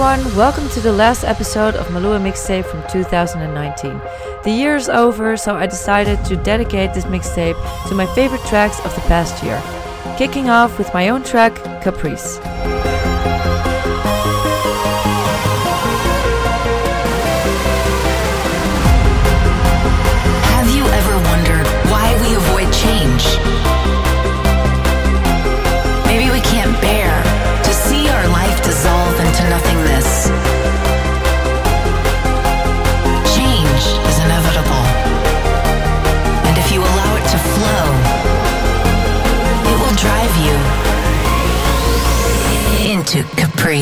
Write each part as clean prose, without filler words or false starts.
everyone, welcome to the last episode of Malua Mixtape from 2019. The year is over, so I decided to dedicate this mixtape to my favorite tracks of the past year. Kicking off with my own track, Caprice. Have you ever wondered why we avoid change? Maybe we can't bear to see our life dissolve into nothingness. Change is inevitable, and if you allow it to flow, it will drive you into Caprice.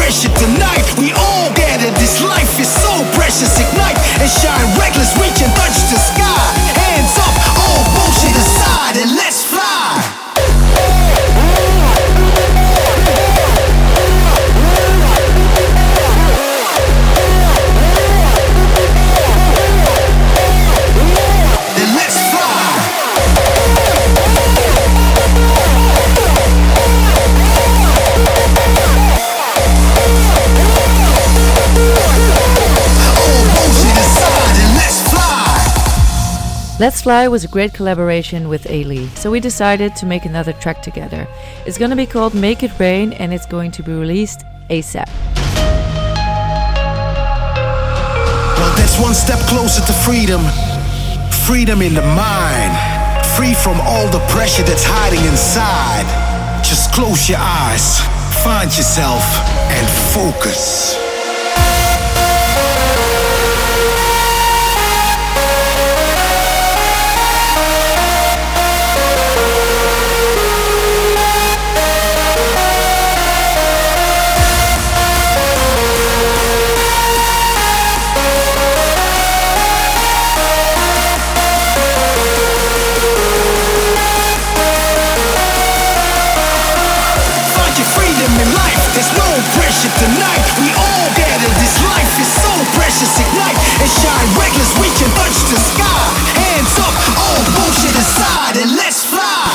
pressure tonight. We all gather, this life is so precious. Ignite and shine reckless, reach and touch the sky. Hands up, all bullshit aside, and let's fly. Let's Fly was a great collaboration with Ailey, so we decided to make another track together. It's gonna be called Make It Rain and it's going to be released ASAP. Well, that's one step closer to freedom. Freedom in the mind. Free from all the pressure that's hiding inside. Just close your eyes, find yourself, and focus. Tonight, we all gather, this life is so precious. Ignite and shine reckless, reach and touch the sky. Hands up, all bullshit aside, and let's fly.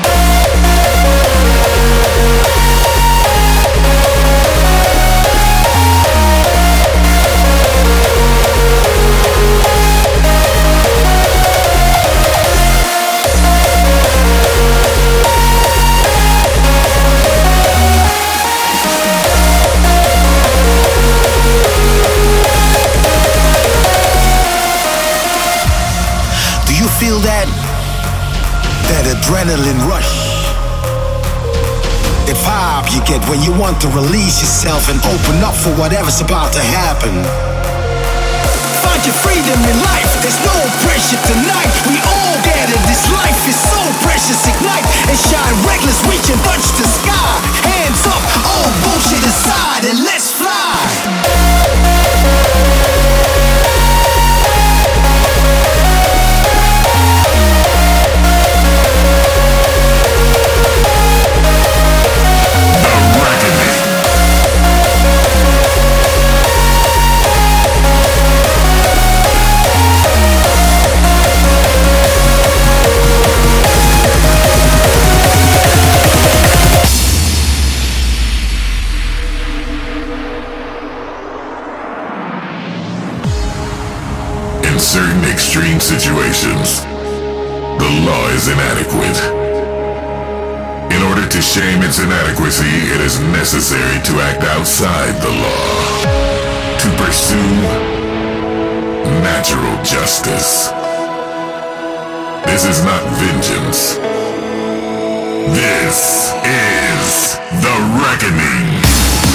Feel that adrenaline rush, the vibe you get when you want to release yourself and open up for whatever's about to happen. Find your freedom in life, there's no pressure tonight. We all gather, this life is so precious. Ignite and shine reckless, reach and touch the sky. Hands up, all bullshit aside, and let's fly. certain extreme situations, the law is inadequate. In order to shame its inadequacy, it is necessary to act outside the law, to pursue natural justice. This is not vengeance. This is the reckoning.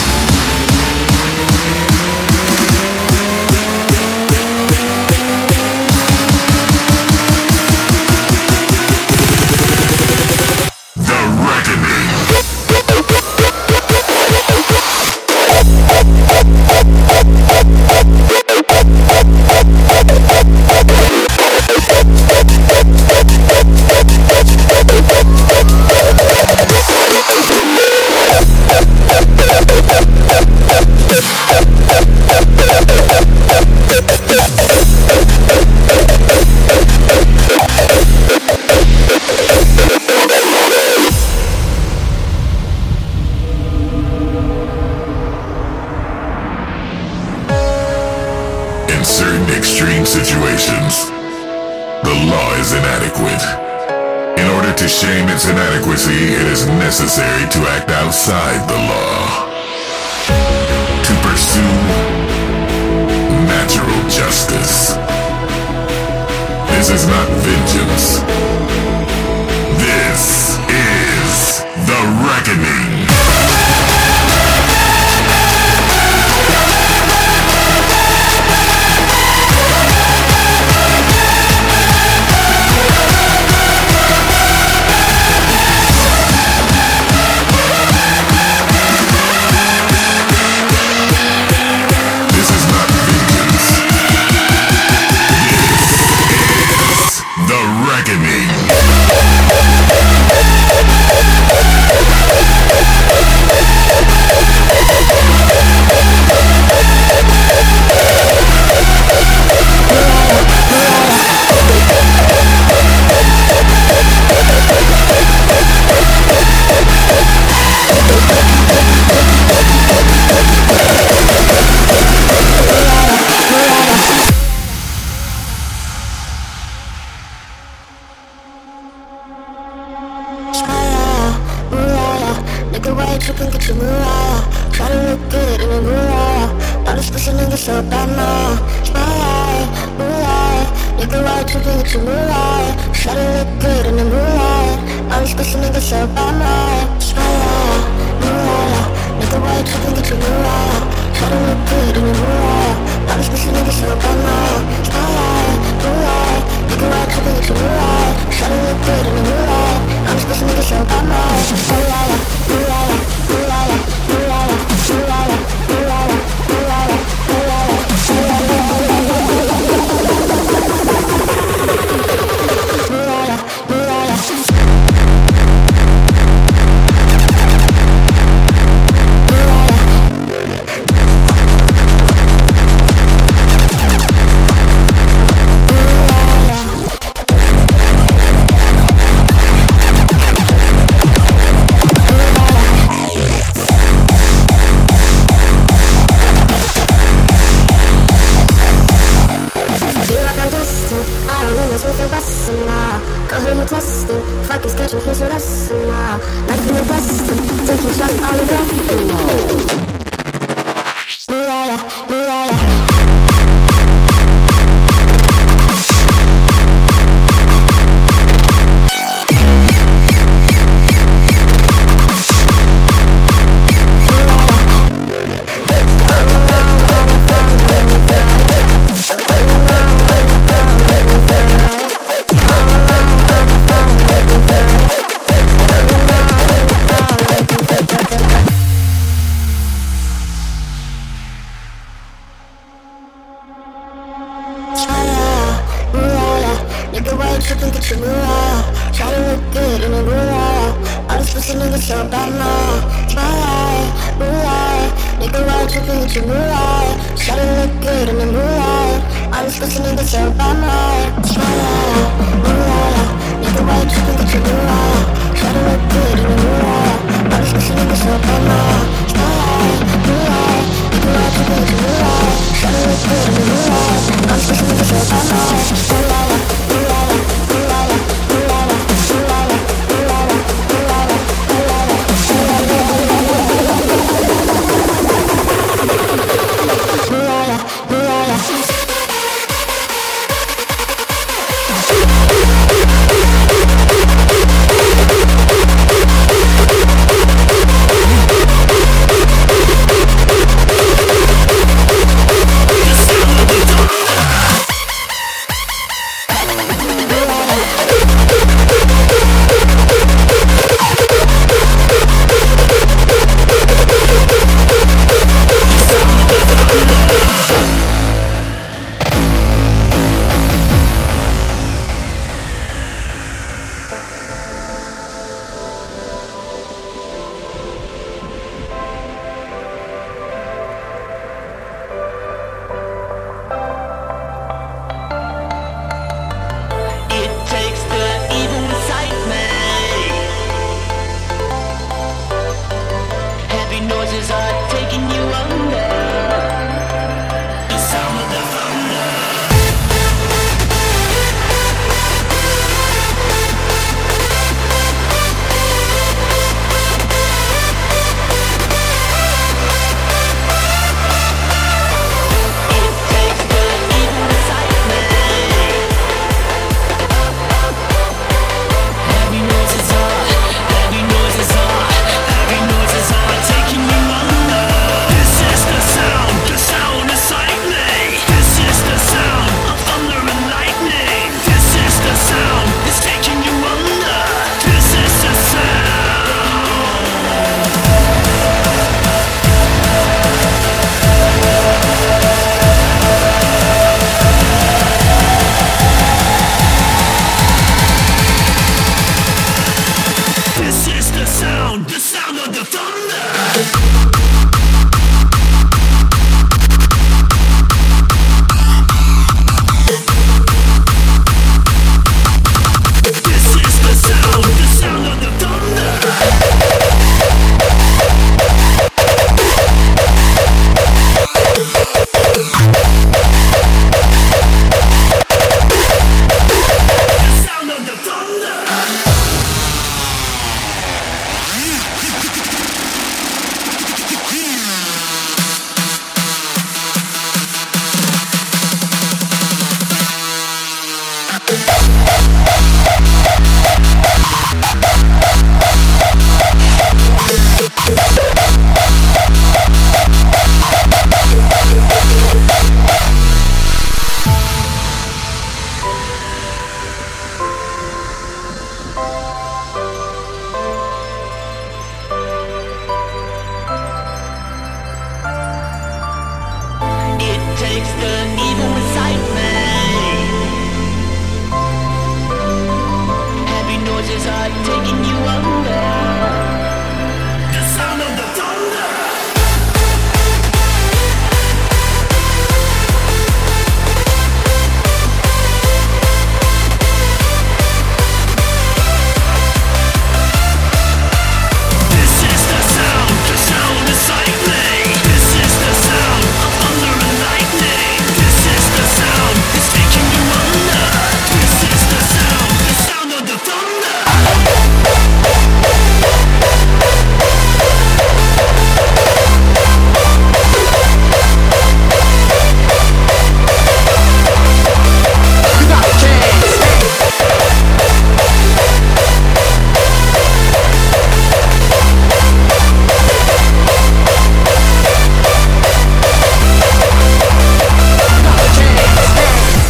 In certain extreme situations, the law is inadequate. In order to shame its inadequacy, it is necessary to act outside the law, to pursue natural justice. This is not vengeance. This is the reckoning. Spotlight, moonlight, nigga, why you tripping with your moonlight? Shawty look good in the moonlight. All these pussy niggas so bad, my spotlight, moonlight, nigga, why you tripping with your moonlight? Shawty look good in the moonlight. All these pussy niggas so bad, my spotlight, moonlight, nigga, why you tripping with your moonlight? Shawty look good in the moonlight. All these pussy niggas so bad, my spotlight, moonlight, moonlight, moonlight, moonlight, moonlight, moonlight,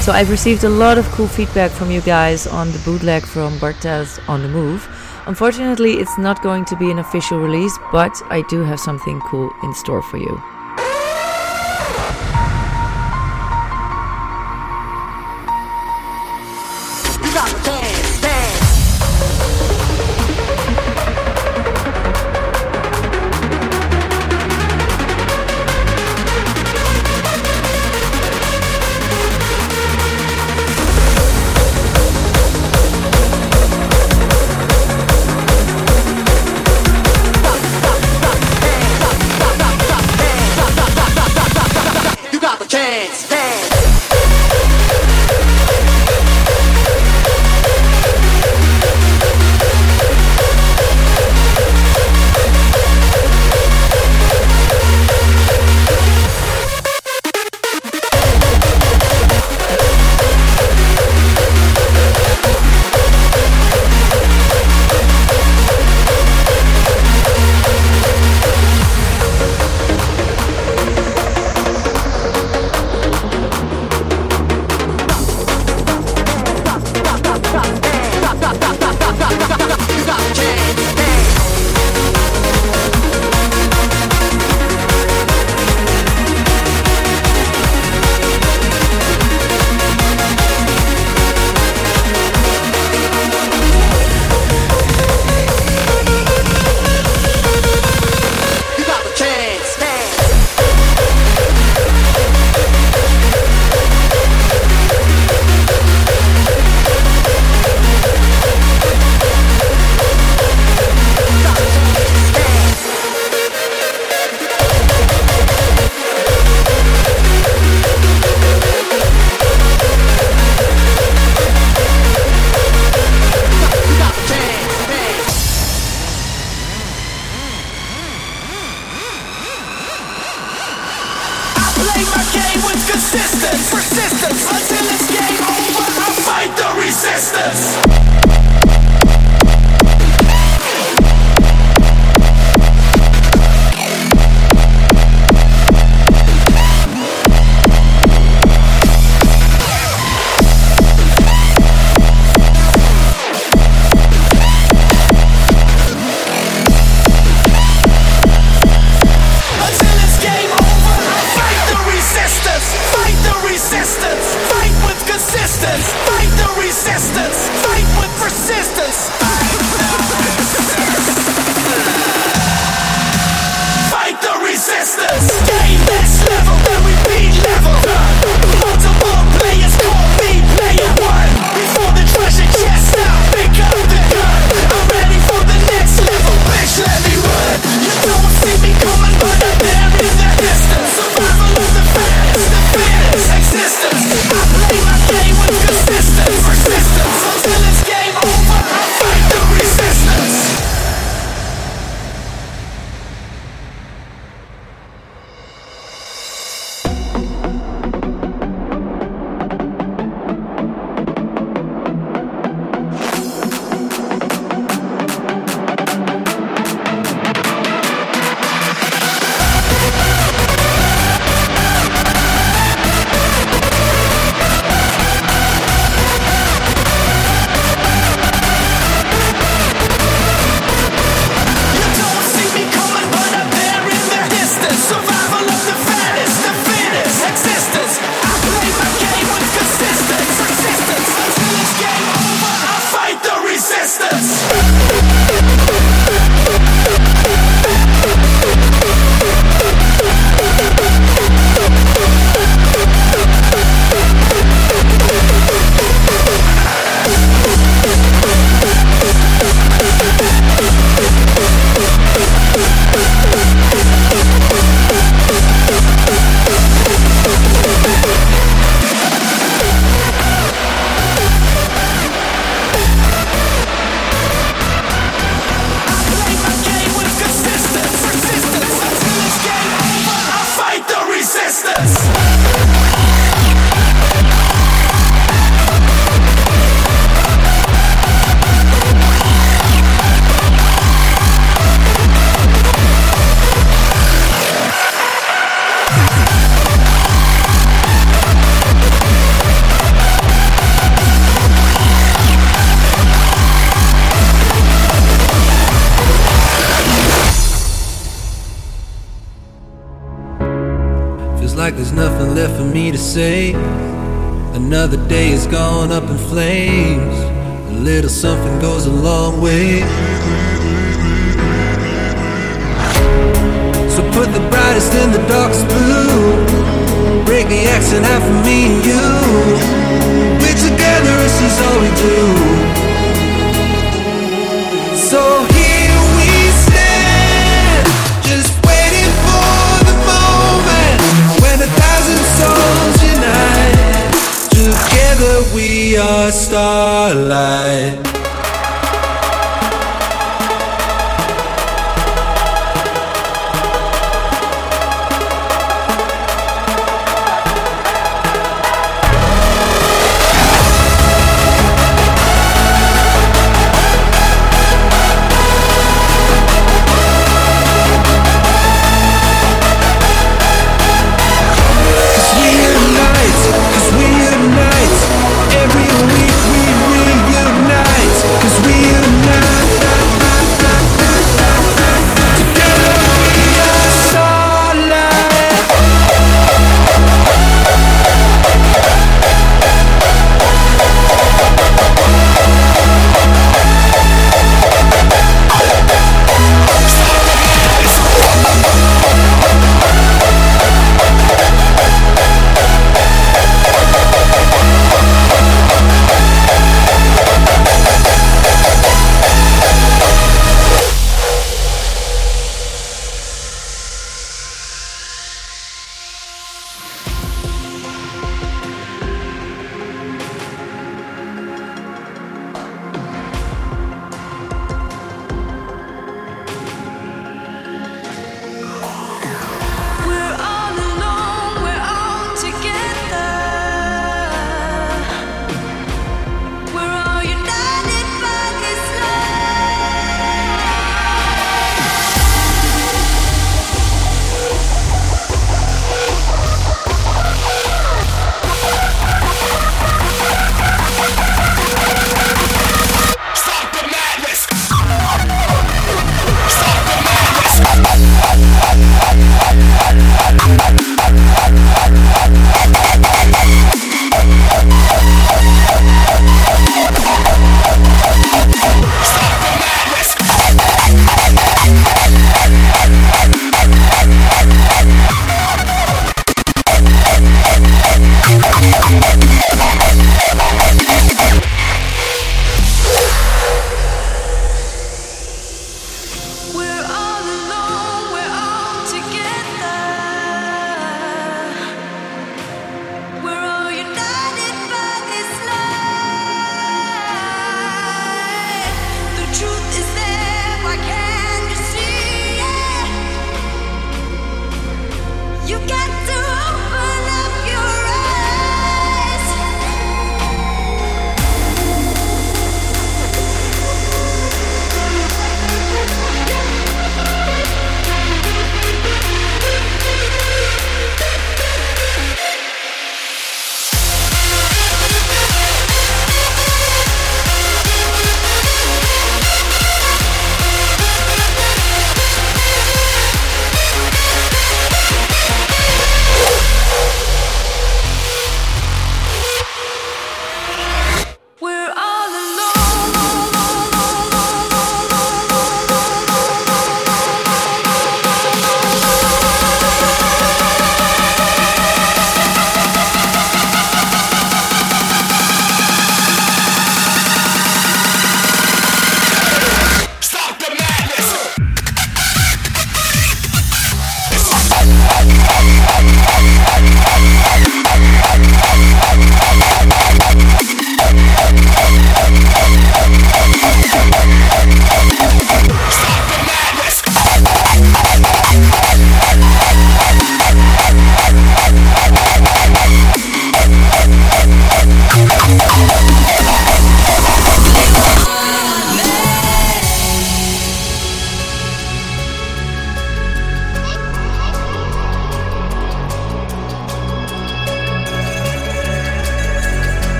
So I've received a lot of cool feedback from you guys on the bootleg from Barthez on the Move. Unfortunately, it's not going to be an official release, but I do have something cool in store for you. like there's nothing left for me to say. Another day is gone up in flames. A little something goes a long way. So put the brightest in the darkest blue. Break the accent half for me and you. We're together, this is all we do. So here we stand, just waiting for the moment when 1,000 souls unite. Together we are starlight.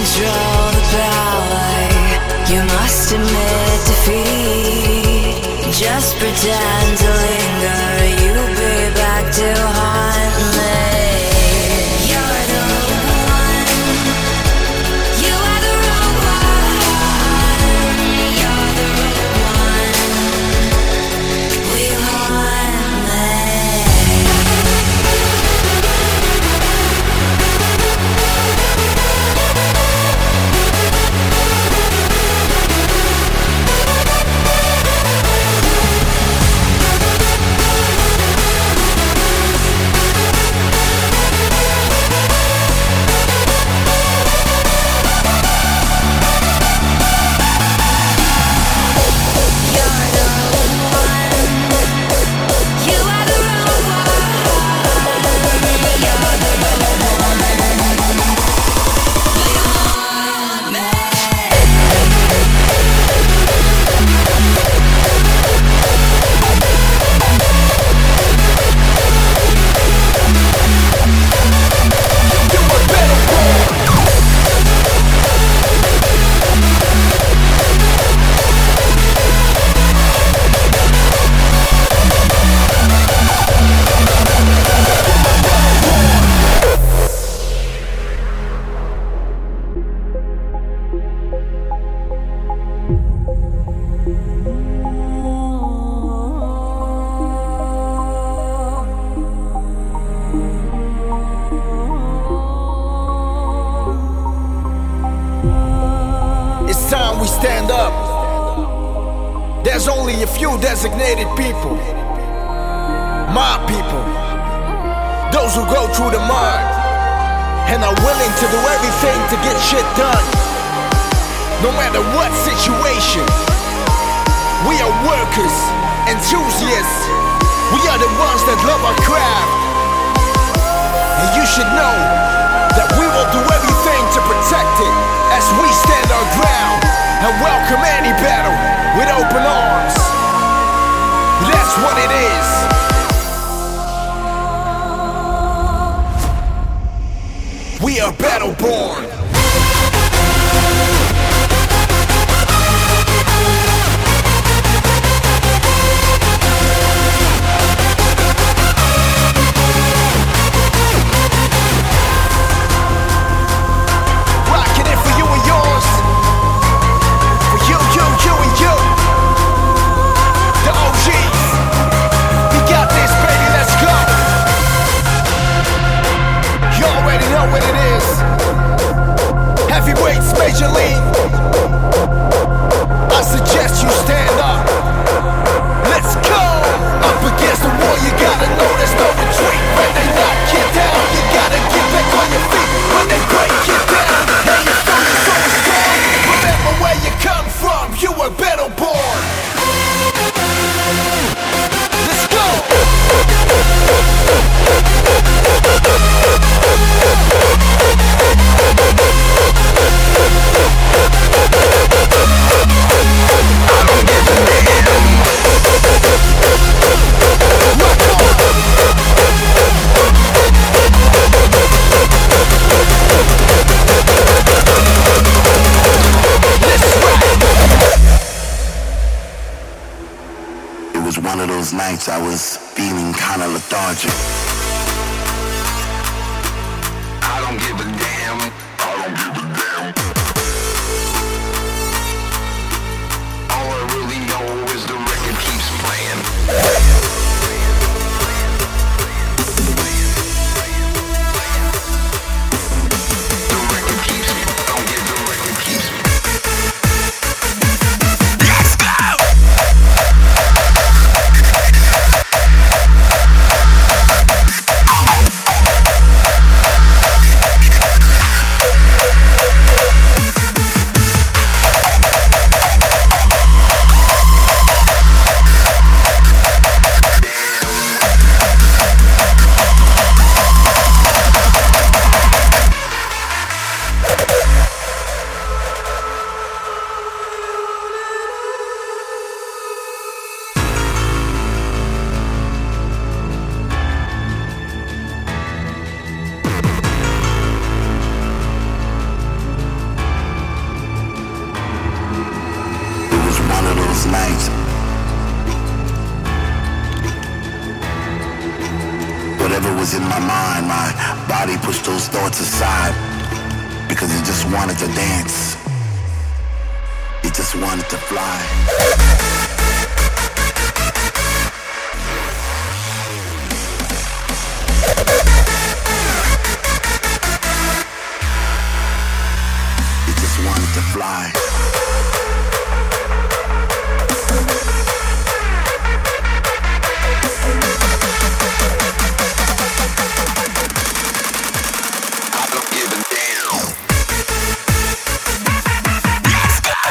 control the power. You must admit defeat. just pretend to linger. You'll be back to haunt me. You're the one. You are the wrong one. You're the wrong one. We haunt me. There's only a few designated people, my people, those who go through the mud and are willing to do everything to get shit done, no matter what situation. We are workers, enthusiasts, we are the ones that love our craft. And you should know that we will do everything to protect it as we stand our ground and welcome any battle with open arms. That's what it is. We are battle born. Rocking it for you and yours. For you and you. The OGs. We got this, baby, let's go. You already know what it is. Heavyweights, Major League. I suggest you stand up. Let's go. Up against the wall, you gotta know there's no retreat. When they knock you down, you gotta get back on your feet. When they break you down, and you feel you're so strong, remember where you come from. You were battle born. Let's go. I don't give a damn. It was one of those nights I was feeling kinda lethargic. I don't give a damn. I don't give a damn. All I really know is the record keeps playing. The record keeps, don't get the record keeps. Let's go! mind, my body pushed those thoughts aside because it just wanted to dance. It just wanted to fly. Wanted to fly. I don't give a damn. Let's go.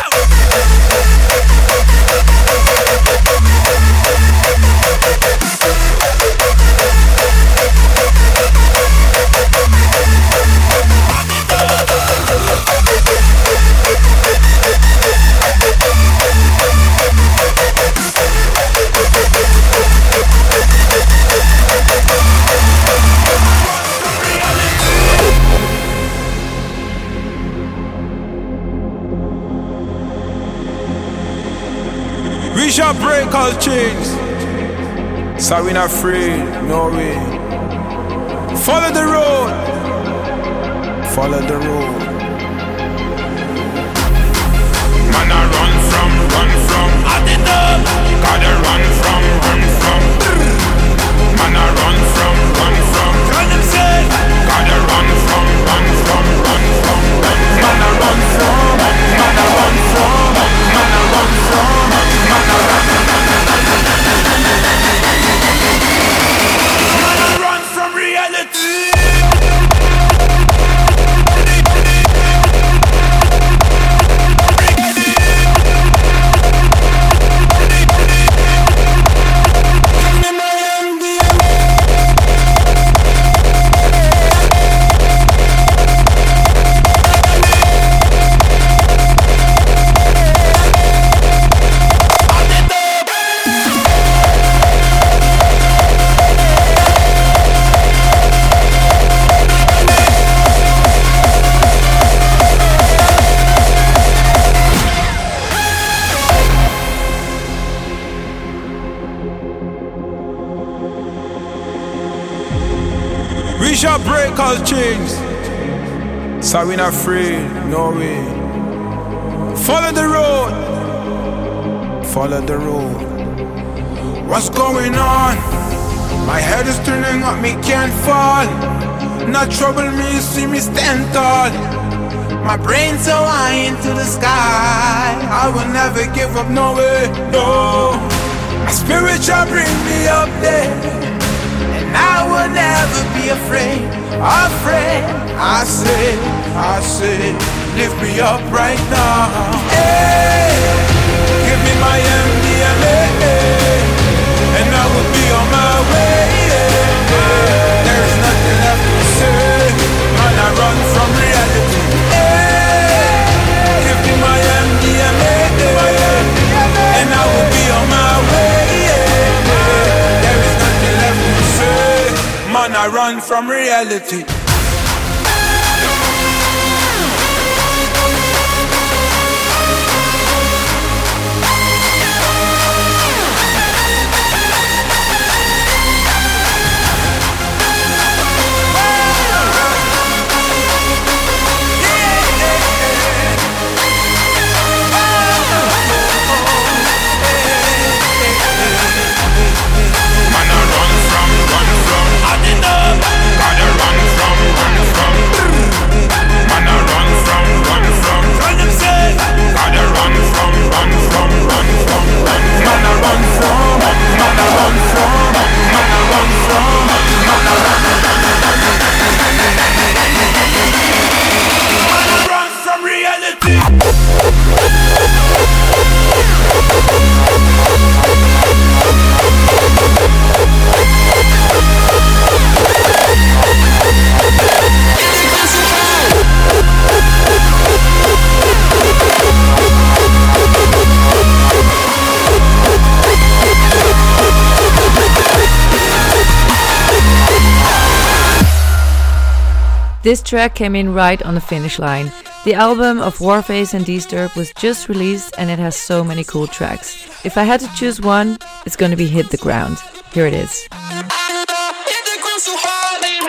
We shall break all chains, so we're not afraid, no way. Follow the road, follow the road. Man, I run from, I did up. Gotta run from. Man, I run from. Tell them say, gotta run from. Man, I run from, man, I run from, man, I run from, man, I run. Man, I run from reality. We shall break all chains, so we're not afraid, no way. Follow the road, follow the road. What's going on? My head is turning up, me can't fall. Not trouble me, see me stand tall. My brain's so high into the sky, I will never give up, no way, no. My spirit shall bring me up there, and I will never be afraid. I say, lift me up right now. Hey, give me my MDMA, and I will be on my way. There is nothing left to say, man, I run from reality. Hey, give me my MDMA, and I will be on my way. There is nothing left to say, man, I run from reality. This track came in right on the finish line. The album of Warface and Disturb was just released and it has so many cool tracks. If I had to choose one, it's gonna be Hit the Ground. Here it is. Hit the ground so hard,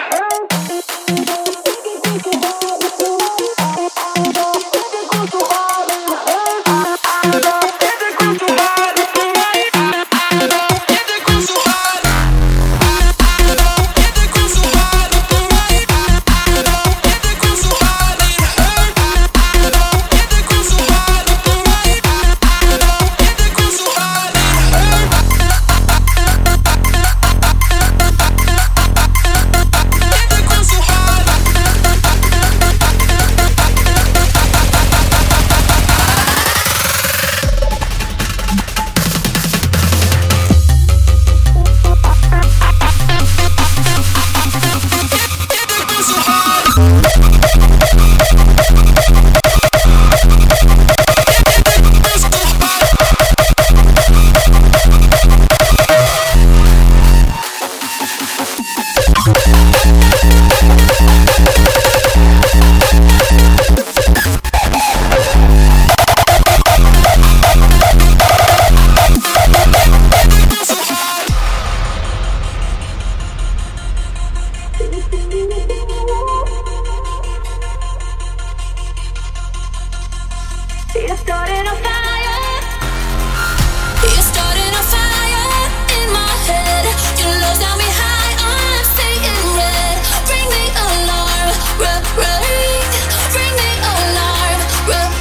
You're starting a fire. You're starting a fire in my head. Your love's got me high. I'm seeing red. Bring the alarm, right? Bring the alarm, right?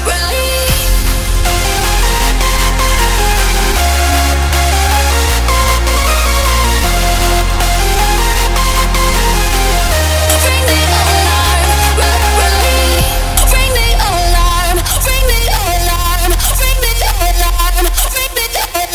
Bring the alarm, right? Bring the alarm, bring the alarm, bring the alarm, bring the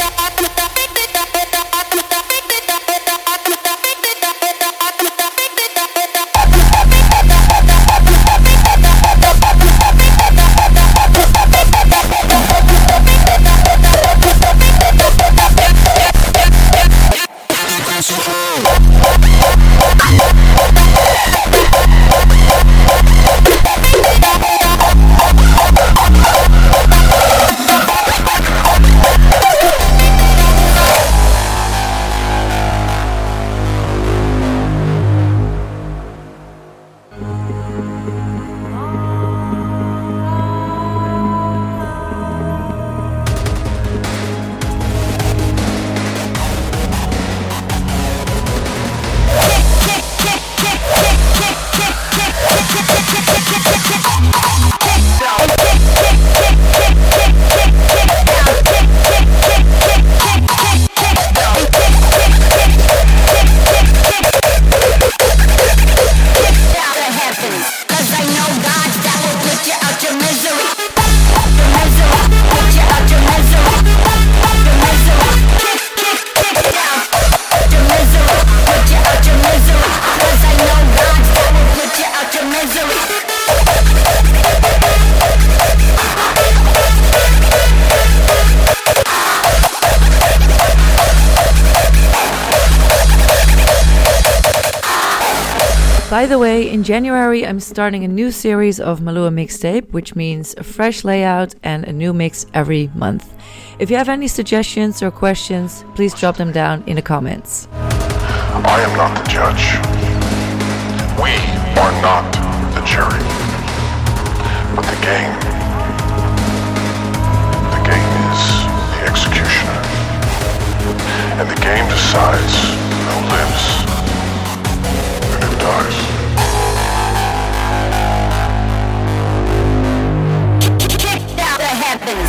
By the way, in January I'm starting a new series of Malua Mixtape, which means a fresh layout and a new mix every month. If you have any suggestions or questions, please drop them down in the comments. I am not the judge. We are not the jury. But the game is the executioner. And the game decides who lives and who dies. Kicked out the heavens.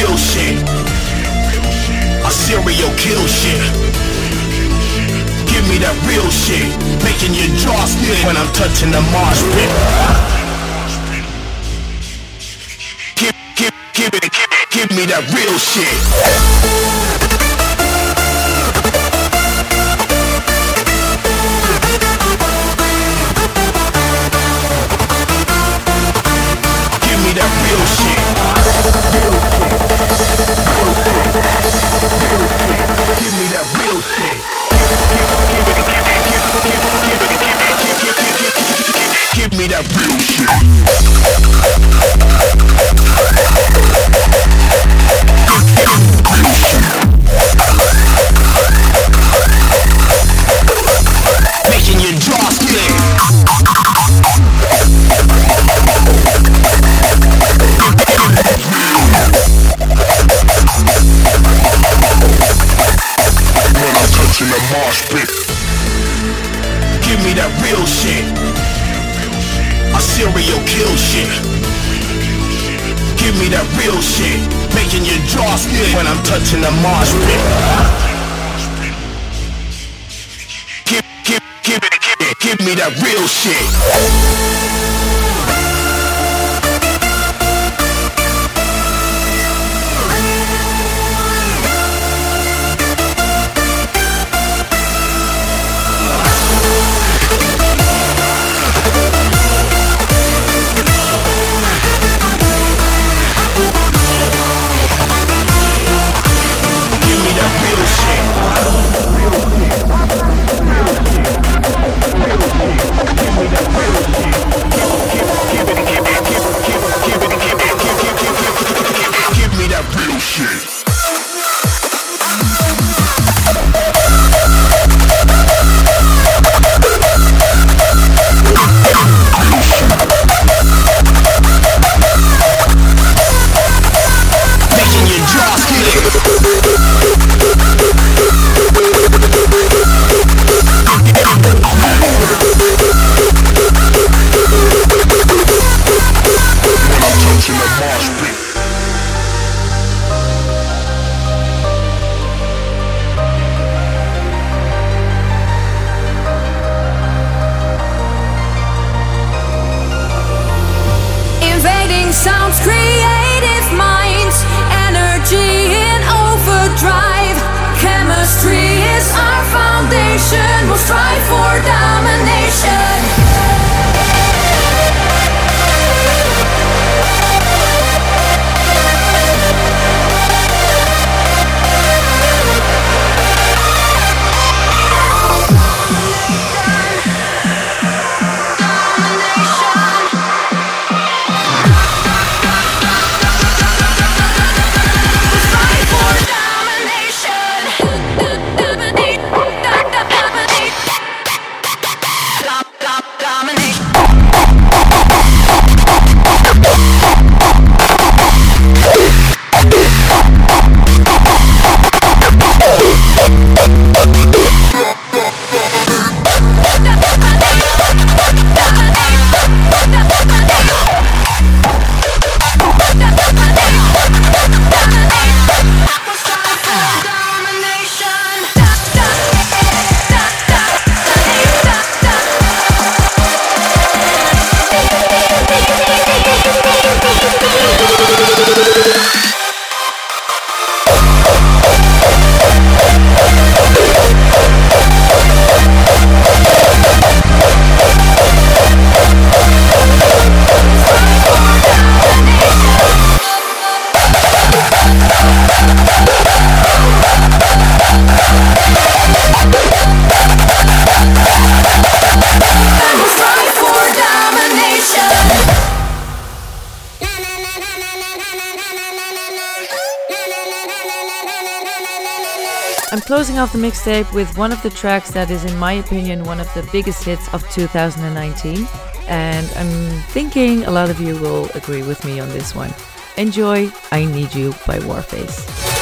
real shit. A serial kill shit. Give me that real shit. Making your jaw split when I'm touching the marsh pit. Give me that real shit. Give me that real shit. Give me that real shit. Give me that real shit. Making your jaw split. When I'm touching the marsh pit. Give me that real shit. A serial kill shit. Give me that real shit. Making your jaw split when I'm touching the marsh pit. Give me that real shit. Sounds, creative minds, energy in overdrive. Chemistry is our foundation. We'll strive for domination. I'm closing off the mixtape with one of the tracks that is, in my opinion, one of the biggest hits of 2019. And I'm thinking a lot of you will agree with me on this one. Enjoy I Need You by Warface.